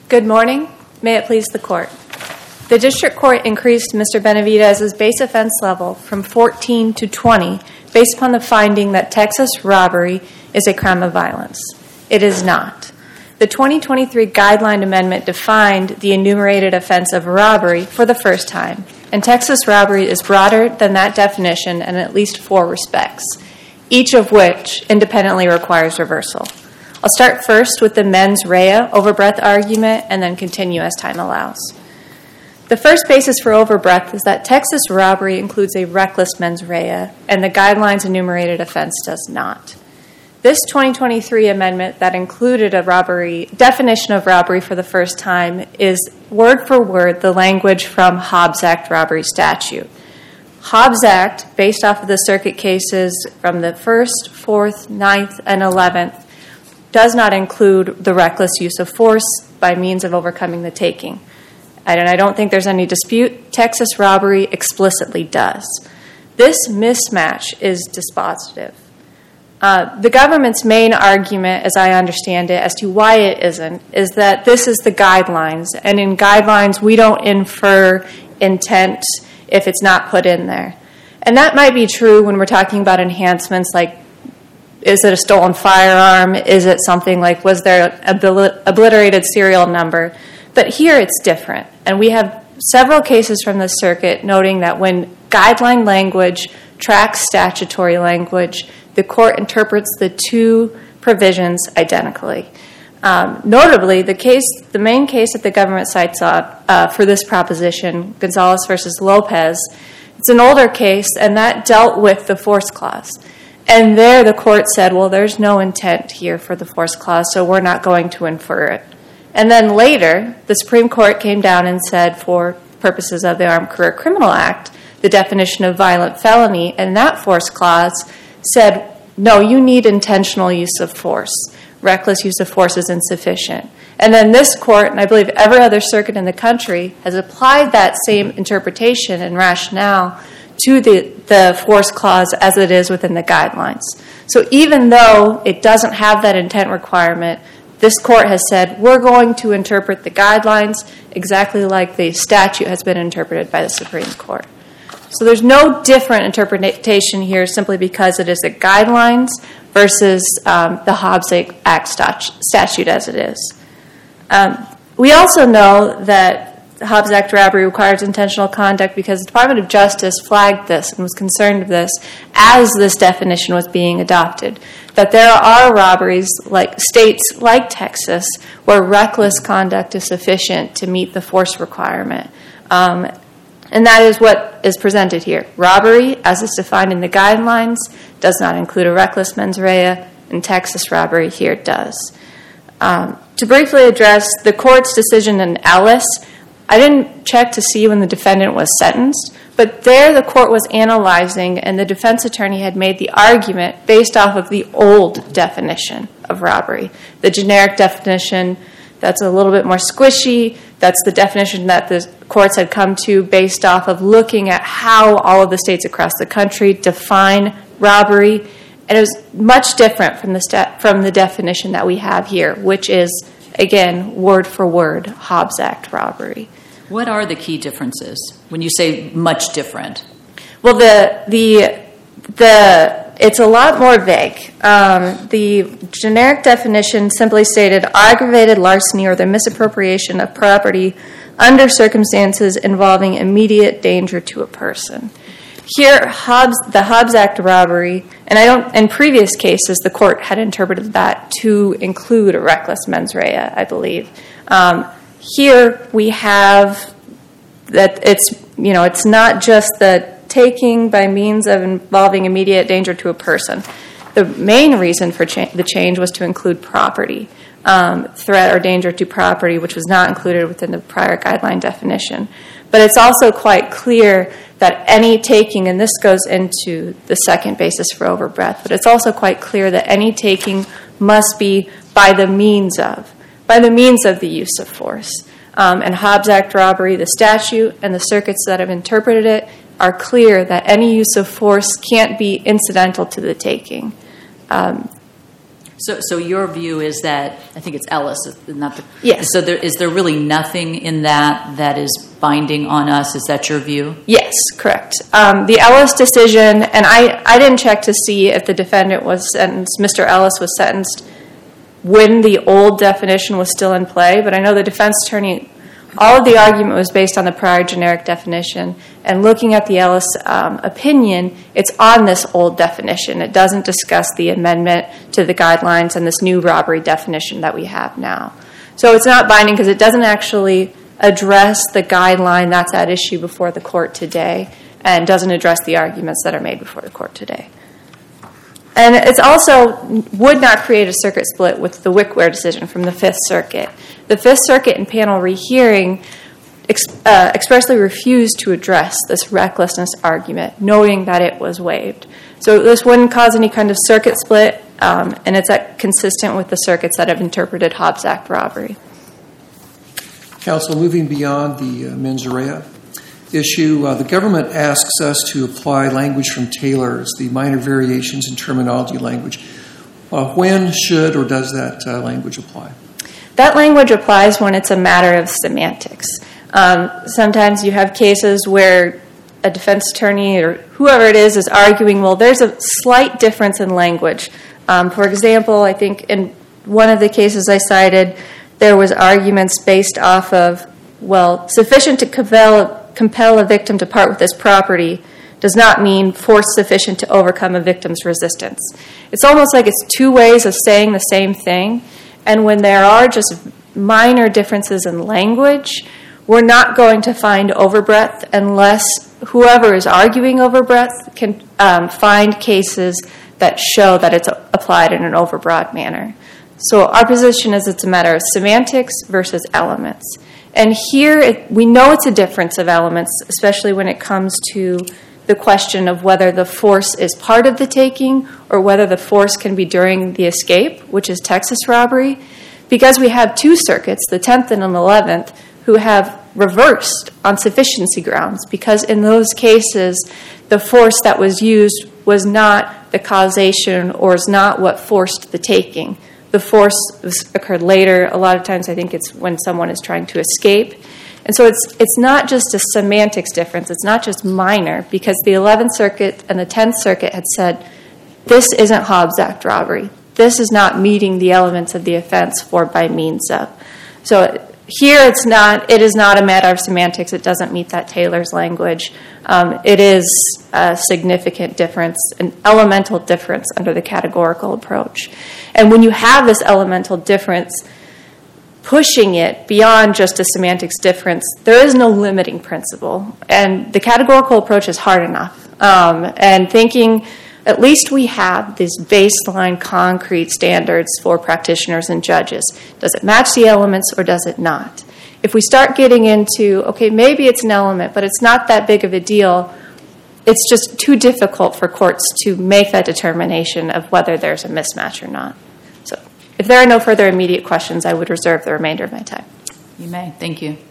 Good morning. May it please the Court. The District Court increased Mr. Benavidez's base offense level from 14 to 20 based upon the finding that Texas robbery is a crime of violence. It is not. The 2023 Guideline Amendment defined the enumerated offense of robbery for the first time, and Texas robbery is broader than that definition in at least 4 respects, each of which independently requires reversal. I'll start first with the mens rea overbreadth argument and then continue as time allows. The first basis for overbreadth is that Texas robbery includes a reckless mens rea, and the Guidelines enumerated offense does not. This 2023 amendment that included a definition of robbery for the first time is word for word the language from Hobbs Act robbery statute. Hobbs Act, based off of the circuit cases from the 1st, 4th, 9th, and 11th, does not include the reckless use of force by means of overcoming the taking. And I don't think there's any dispute. Texas robbery explicitly does. This mismatch is dispositive. The government's main argument, as I understand it, as to why it isn't, is that this is the guidelines. And in guidelines, we don't infer intent if it's not put in there. And that might be true when we're talking about enhancements like, is it a stolen firearm? Is it something like, was there an obliterated serial number? But here it's different. And we have several cases from the circuit noting that when guideline language tracks statutory language, the court interprets the 2 provisions identically. Notably, the main case that the government cites for this proposition, Gonzalez versus Lopez, it's an older case, and that dealt with the force clause. And there the court said, well, there's no intent here for the force clause, so we're not going to infer it. And then later, the Supreme Court came down and said, for purposes of the Armed Career Criminal Act, the definition of violent felony and that force clause said, no, you need intentional use of force. Reckless use of force is insufficient. And then this court, and I believe every other circuit in the country, has applied that same interpretation and rationale to the force clause as it is within the guidelines. So even though it doesn't have that intent requirement, this court has said, we're going to interpret the guidelines exactly like the statute has been interpreted by the Supreme Court. So there's no different interpretation here simply because it is the guidelines versus the Hobbs Act statute as it is. We also know that the Hobbs Act robbery requires intentional conduct because the Department of Justice flagged this and was concerned with this as this definition was being adopted. That there are robberies like states like Texas where reckless conduct is sufficient to meet the force requirement. And that is what is presented here. Robbery, as is defined in the guidelines, does not include a reckless mens rea, and Texas robbery here does. To briefly address the court's decision in Ellis, I didn't check to see when the defendant was sentenced, but there the court was analyzing and the defense attorney had made the argument based off of the old definition of robbery. The generic definition that's a little bit more squishy, that's the definition that the courts had come to based off of looking at how all of the states across the country define robbery. And it was much different from the definition that we have here, which is, again, word for word, Hobbs Act robbery. What are the key differences when you say much different? Well, it's a lot more vague. The generic definition simply stated aggravated larceny or the misappropriation of property under circumstances involving immediate danger to a person. Here, the Hobbs Act robbery, and in previous cases, the court had interpreted that to include a reckless mens rea, I believe. Here we have that it's not just the taking by means of involving immediate danger to a person. The main reason for the change was to include property, threat or danger to property, which was not included within the prior guideline definition. But it's also quite clear that any taking, and this goes into the second basis for overbreadth, but it's also quite clear that any taking must be by the means of the use of force. And Hobbs Act robbery, the statute, and the circuits that have interpreted it are clear that any use of force can't be incidental to the taking. So your view is that, I think it's Ellis, not the... Yes. So is there really nothing in that is binding on us? Is that your view? Yes, correct. The Ellis decision, and I didn't check to see if the defendant was sentenced, Mr. Ellis was sentenced when the old definition was still in play, but I know the defense attorney, all of the argument was based on the prior generic definition, and looking at the Ellis opinion, it's on this old definition. It doesn't discuss the amendment to the guidelines and this new robbery definition that we have now. So it's not binding because it doesn't actually address the guideline that's at issue before the court today, and doesn't address the arguments that are made before the court today. And it's also would not create a circuit split with the Wickware decision from the Fifth Circuit. The Fifth Circuit in panel rehearing expressly refused to address this recklessness argument, noting that it was waived. So this wouldn't cause any kind of circuit split, and it's consistent with the circuits that have interpreted Hobbs Act robbery. Counsel, moving beyond the mens rea issue, the government asks us to apply language from Taylor as the minor variations in terminology language. When should or does that language apply? That language applies when it's a matter of semantics. Sometimes you have cases where a defense attorney or whoever it is arguing, well, there's a slight difference in language. For example, I think in one of the cases I cited, there was arguments based off of, well, sufficient to compel a victim to part with his property does not mean force sufficient to overcome a victim's resistance. It's almost like it's two ways of saying the same thing, and when there are just minor differences in language, we're not going to find overbreadth unless whoever is arguing overbreadth can find cases that show that it's applied in an overbroad manner. So our position is it's a matter of semantics versus elements. And here, we know it's a difference of elements, especially when it comes to the question of whether the force is part of the taking or whether the force can be during the escape, which is Texas robbery, because we have two circuits, the 10th and the 11th, who have reversed on sufficiency grounds, because in those cases, the force that was used was not the causation or is not what forced the taking. The force occurred later. A lot of times I think it's when someone is trying to escape. And so it's not just a semantics difference. It's not just minor, because the 11th Circuit and the 10th Circuit had said, this isn't Hobbs Act robbery. This is not meeting the elements of the offense for by means of. So here it is not a matter of semantics. It doesn't meet that Taylor's language. It is a significant difference, an elemental difference under the categorical approach. And when you have this elemental difference, pushing it beyond just a semantics difference, there is no limiting principle. And the categorical approach is hard enough. And thinking, at least we have these baseline concrete standards for practitioners and judges. Does it match the elements or does it not? If we start getting into, okay, maybe it's an element, but it's not that big of a deal, it's just too difficult for courts to make that determination of whether there's a mismatch or not. So if there are no further immediate questions, I would reserve the remainder of my time. You may. Thank you.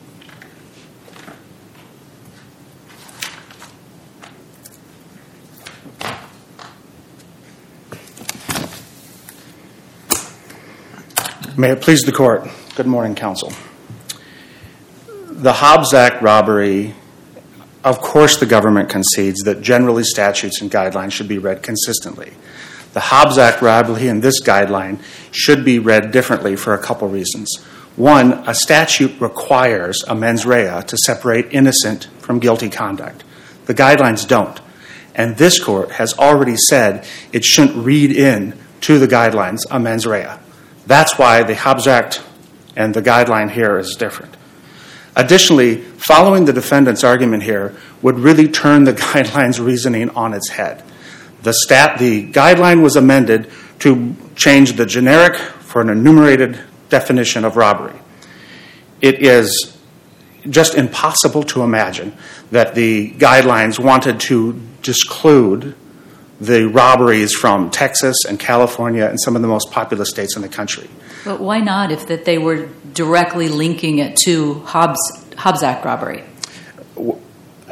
May it please the Court. Good morning, Counsel. The Hobbs Act robbery, of course the government concedes that generally statutes and guidelines should be read consistently. The Hobbs Act robbery in this guideline should be read differently for a couple reasons. One, a statute requires a mens rea to separate innocent from guilty conduct. The guidelines don't. And this Court has already said it shouldn't read in to the guidelines a mens rea. That's why the Hobbs Act and the guideline here is different. Additionally, following the defendant's argument here would really turn the guidelines reasoning on its head. The guideline was amended to change the generic for an enumerated definition of robbery. It is just impossible to imagine that the guidelines wanted to disclude the robberies from Texas and California and some of the most populous states in the country. But why not if that they were directly linking it to Hobbs Act robbery?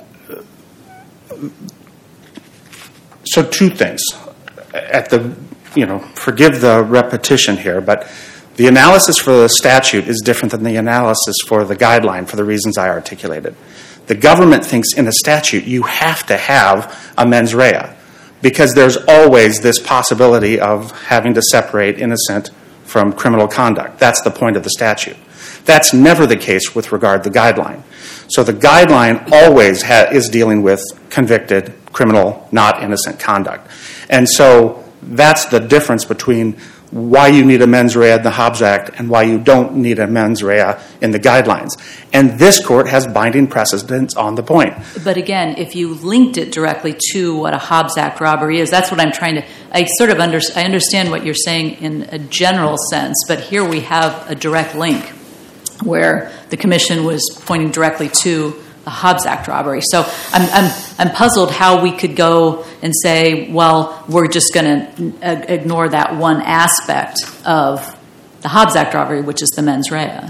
So two things. forgive the repetition here, but the analysis for the statute is different than the analysis for the guideline for the reasons I articulated. The government thinks in a statute you have to have a mens rea because there's always this possibility of having to separate innocent from criminal conduct. That's the point of the statute. That's never the case with regard to the guideline. So the guideline always is dealing with convicted, criminal, not innocent conduct. And so that's the difference between why you need a mens rea in the Hobbs Act and why you don't need a mens rea in the guidelines. And this court has binding precedents on the point. But again, if you linked it directly to what a Hobbs Act robbery is, that's what I'm trying to... I understand what you're saying in a general sense, but here we have a direct link where the commission was pointing directly to the Hobbs Act robbery. So I'm puzzled how we could go and say, well, we're just going to ignore that one aspect of the Hobbs Act robbery, which is the mens rea.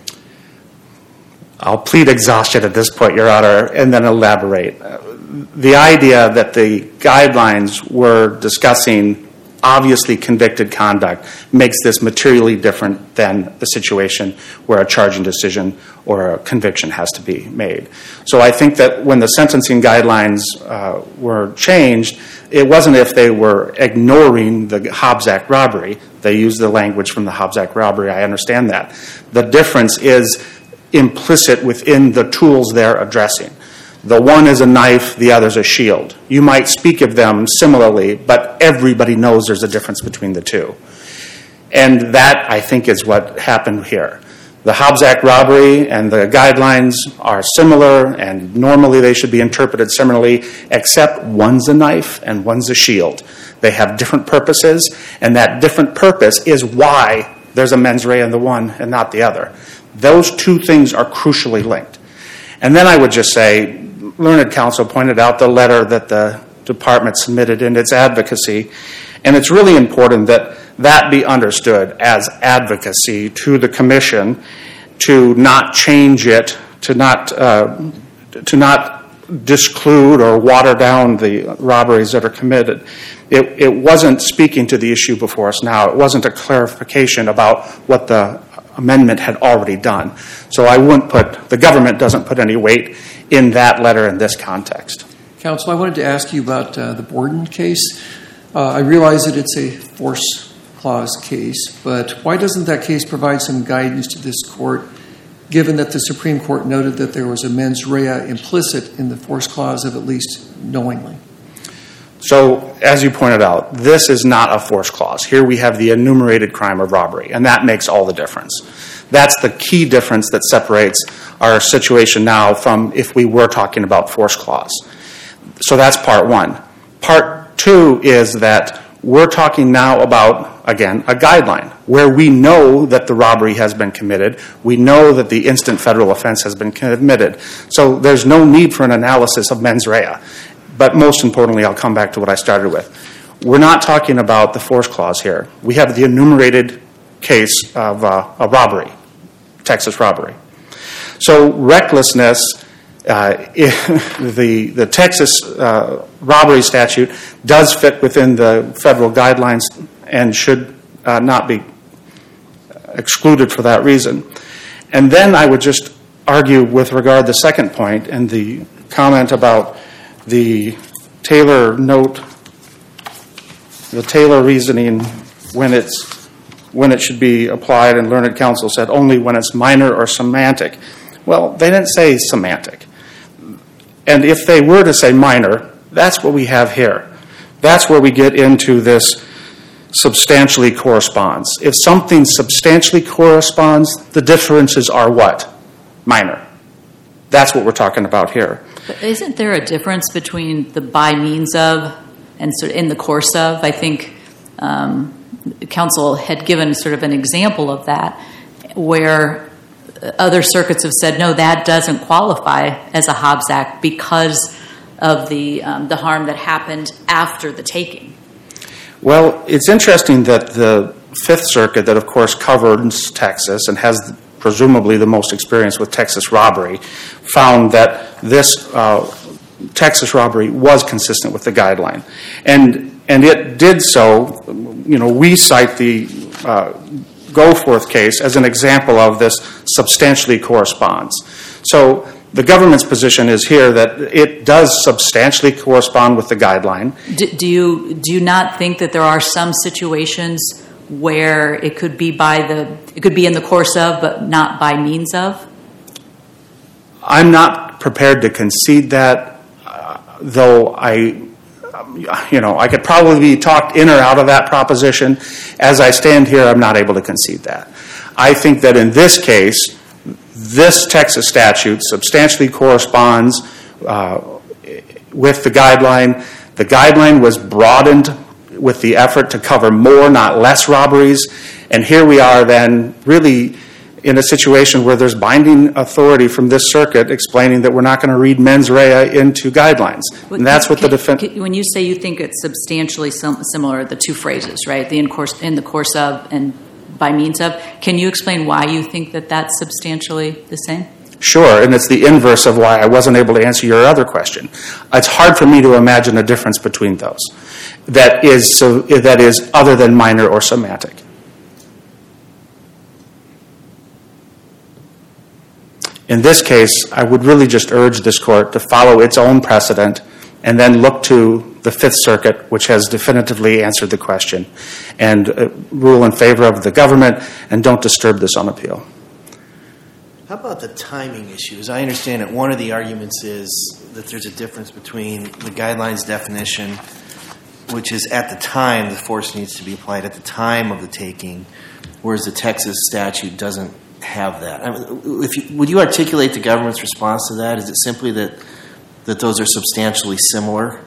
I'll plead exhaustion at this point, Your Honor, and then elaborate. The idea that the guidelines were discussing obviously convicted conduct makes this materially different than the situation where a charging decision or a conviction has to be made. So I think that when the sentencing guidelines were changed, it wasn't if they were ignoring the Hobbs Act robbery. They used the language from the Hobbs Act robbery. I understand that. The difference is implicit within the tools they're addressing. The one is a knife, the other's a shield. You might speak of them similarly, but everybody knows there's a difference between the two. And that, I think, is what happened here. The Hobbs Act robbery and the guidelines are similar, and normally they should be interpreted similarly, except one's a knife and one's a shield. They have different purposes, and that different purpose is why there's a mens rea in the one and not the other. Those two things are crucially linked. And then I would just say, Learned Counsel pointed out the letter that the department submitted in its advocacy, and it's really important that that be understood as advocacy to the commission, to not change it, to not disclude or water down the robberies that are committed. It wasn't speaking to the issue before us now. It wasn't a clarification about what the amendment had already done. So the government doesn't put any weight in that letter in this context. Counsel, I wanted to ask you about the Borden case. I realize that it's a force clause case, but why doesn't that case provide some guidance to this court, given that the Supreme Court noted that there was a mens rea implicit in the force clause of at least knowingly? So, as you pointed out, this is not a force clause. Here we have the enumerated crime of robbery, and that makes all the difference. That's the key difference that separates our situation now from if we were talking about force clause. So that's part one. Part two is that we're talking now about, again, a guideline where we know that the robbery has been committed. We know that the instant federal offense has been committed. So there's no need for an analysis of mens rea. But most importantly, I'll come back to what I started with. We're not talking about the force clause here. We have the enumerated case of a robbery, Texas robbery. So recklessness, the Texas robbery statute does fit within the federal guidelines and should not be excluded for that reason. And then I would just argue with regard to the second point and the comment about the Taylor note, the Taylor reasoning when it should be applied, and Learned Counsel said only when it's minor or semantic. Well, they didn't say semantic. And if they were to say minor, that's what we have here. That's where we get into this substantially corresponds. If something substantially corresponds, the differences are what? Minor. That's what we're talking about here. But isn't there a difference between the by means of and sort of in the course of? I think counsel had given sort of an example of that where other circuits have said, no, that doesn't qualify as a Hobbs Act because of the harm that happened after the taking. Well, it's interesting that the Fifth Circuit, that of course covers Texas and has presumably the most experience with Texas robbery, found that this Texas robbery was consistent with the guideline. And it did so we cite the Goforth case as an example of this substantially corresponds. So the government's position is here that it does substantially correspond with the guideline. Do you not think that there are some situations where it could be in the course of, but not by means of? I'm not prepared to concede that, though I could probably be talked in or out of that proposition. As I stand here, I'm not able to concede that. I think that in this case, this Texas statute substantially corresponds with the guideline. The guideline was broadened with the effort to cover more, not less robberies. And here we are then really in a situation where there's binding authority from this circuit explaining that we're not going to read mens rea into guidelines. And that's what the defense... When you say you think it's substantially similar, the two phrases, right? In the course of and by means of, can you explain why you think that that's substantially the same? Sure, and it's the inverse of why I wasn't able to answer your other question. It's hard for me to imagine a difference between those that is other than minor or semantic. In this case, I would really just urge this court to follow its own precedent and then look to the Fifth Circuit, which has definitively answered the question, and rule in favor of the government and don't disturb this on appeal. How about the timing issue? As I understand it, one of the arguments is that there's a difference between the guidelines definition, which is at the time the force needs to be applied at the time of the taking, whereas the Texas statute doesn't have that. Would you articulate the government's response to that? Is it simply that those are substantially similar?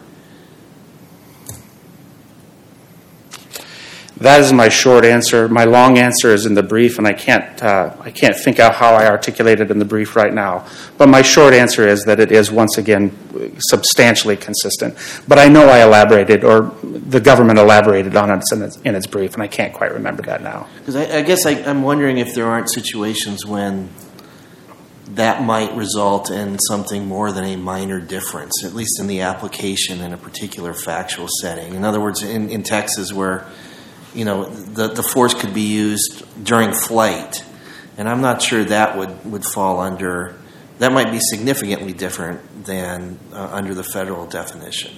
That is my short answer. My long answer is in the brief, and I can't think out how I articulate it in the brief right now. But my short answer is that it is, once again, substantially consistent. But I know I elaborated, or the government elaborated on it in its brief, and I can't quite remember that now. Because I guess I'm wondering if there aren't situations when that might result in something more than a minor difference, at least in the application in a particular factual setting. In other words, in Texas where the force could be used during flight, and I'm not sure that would fall under. That might be significantly different than under the federal definition.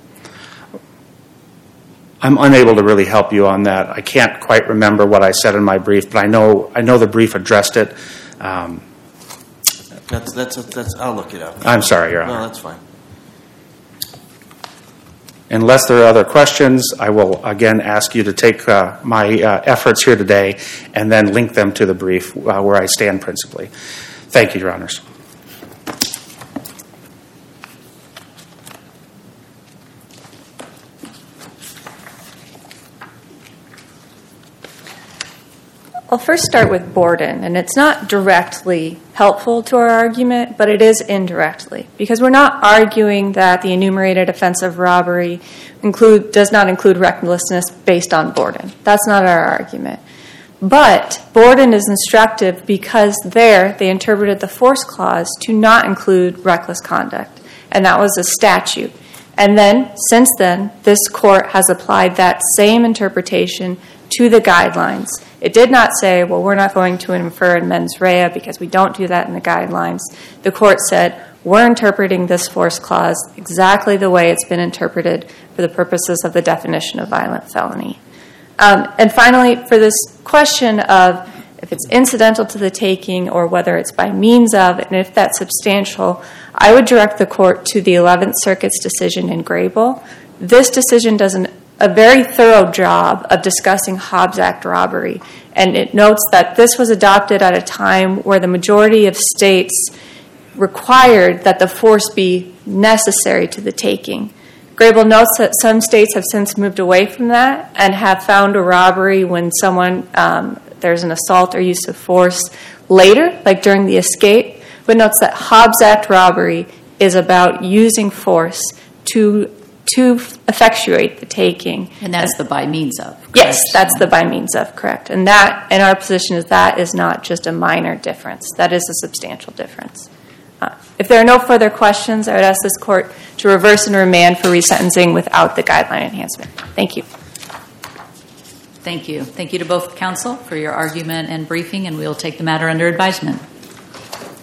I'm unable to really help you on that. I can't quite remember what I said in my brief, but I know the brief addressed it. That's. I'll look it up. I'm sorry, Your Honor. No, that's fine. Unless there are other questions, I will again ask you to take my efforts here today and then link them to the brief where I stand principally. Thank you, Your Honors. I'll first start with Borden, and it's not directly helpful to our argument, but it is indirectly, because we're not arguing that the enumerated offense of robbery does not include recklessness based on Borden. That's not our argument. But Borden is instructive because there they interpreted the force clause to not include reckless conduct, and that was a statute. And then, since then, this court has applied that same interpretation to the guidelines. It did not say, well, we're not going to infer in mens rea because we don't do that in the guidelines. The court said, we're interpreting this force clause exactly the way it's been interpreted for the purposes of the definition of violent felony. And finally, for this question of if it's incidental to the taking or whether it's by means of, and if that's substantial, I would direct the court to the 11th Circuit's decision in Grable. This decision does a very thorough job of discussing Hobbs Act robbery, and it notes that this was adopted at a time where the majority of states required that the force be necessary to the taking. Grable notes that some states have since moved away from that and have found a robbery when there's an assault or use of force later, like during the escape, but notes that Hobbs Act robbery is about using force to effectuate the taking. And that's the by means of, correct? Yes, that's the by means of, correct. And that, in our position, is not just a minor difference. That is a substantial difference. If there are no further questions, I would ask this court to reverse and remand for resentencing without the guideline enhancement. Thank you. Thank you. Thank you to both counsel for your argument and briefing, and we will take the matter under advisement.